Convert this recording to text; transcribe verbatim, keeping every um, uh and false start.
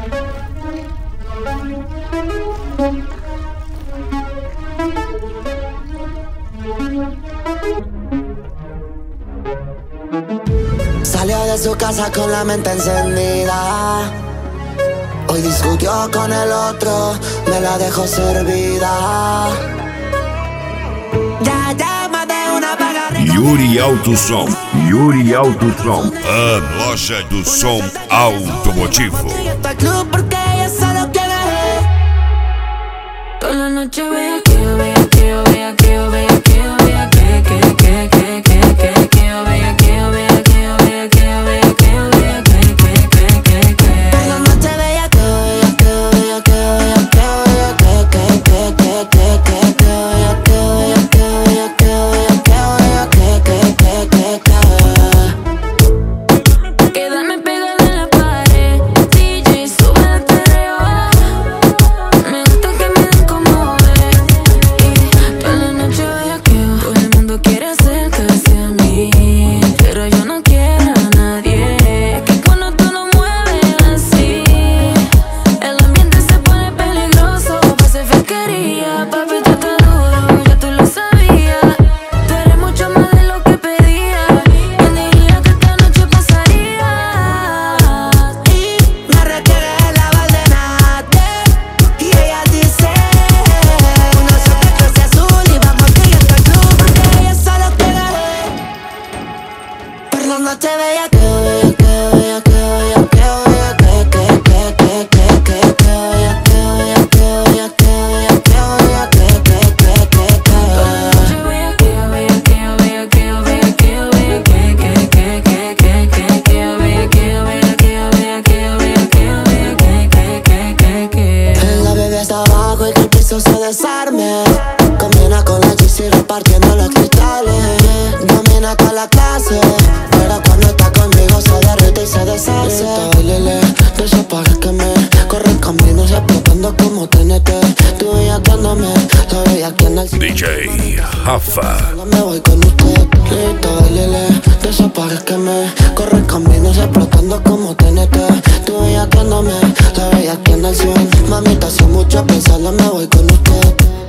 Salió de su casa con la mente encendida. Hoy discutió con el otro, me la dejó servida. Ya llama de una paga. Yuri Auto Som, Yuri Auto Som, a loja do som automotivo. Porque ella solo quiere. Toda la noche vea que yo vea que yo vea que yo vea que yo vea que que que que que que que yo vea que yo vea que yo vea que yo vea que yo vea que que que que que. Toda la noche vea que yo vea que yo vea que yo vea que yo vea que que que que que que que yo vea que yo vea que yo vea que yo vea que yo vea que que que que que. Quedarme pegada en la pared, D J sube el perreo. Me gusta que me den como es. Y toda la noche vea que todo el mundo quiere acercarse a mí, pero yo no quiero a nadie. Es que cuando tú lo mueves así, el ambiente se pone peligroso. Pase fequería, papi, tú estás duro, ya tú lo sabías. Tú eres mucho más de lo que pedía. ¿Quién diría que esta noche pasaría? Y me requiere la valdenate. Y ella dice: uno sobre clase azul y vamos directo al club. Porque ella solo quiere. Por la noche bella que yo vea, que yo vea, que yo vea, que yo vea, que que que que que que que yo vea, que yo vea, que yo vea, que yo vea, que yo vea, que que que que que. Toda la noche vea que yo vea que yo vea que yo vea que yo vea que que que que que que que yo vea que yo vea que yo vea que yo vea que yo vea que que que que que. La bebé está abajo y que el piso se desarme. Combina con la G C repartiendo los cristales. Domina toda la clase, pero cuando está conmigo se derrite y se deshace. Lele, de esos pares que me corren caminos explotando como T N T. Tú bellaqueándome, la bellaqueando al D J Rafa. Solo me voy con usted. Lito, lele, de esos pares que me corren caminos explotando como T N T. Tú bellaqueándome, la bellaqueando al cien. Mamita, sin mucho pensarlo me voy con usted.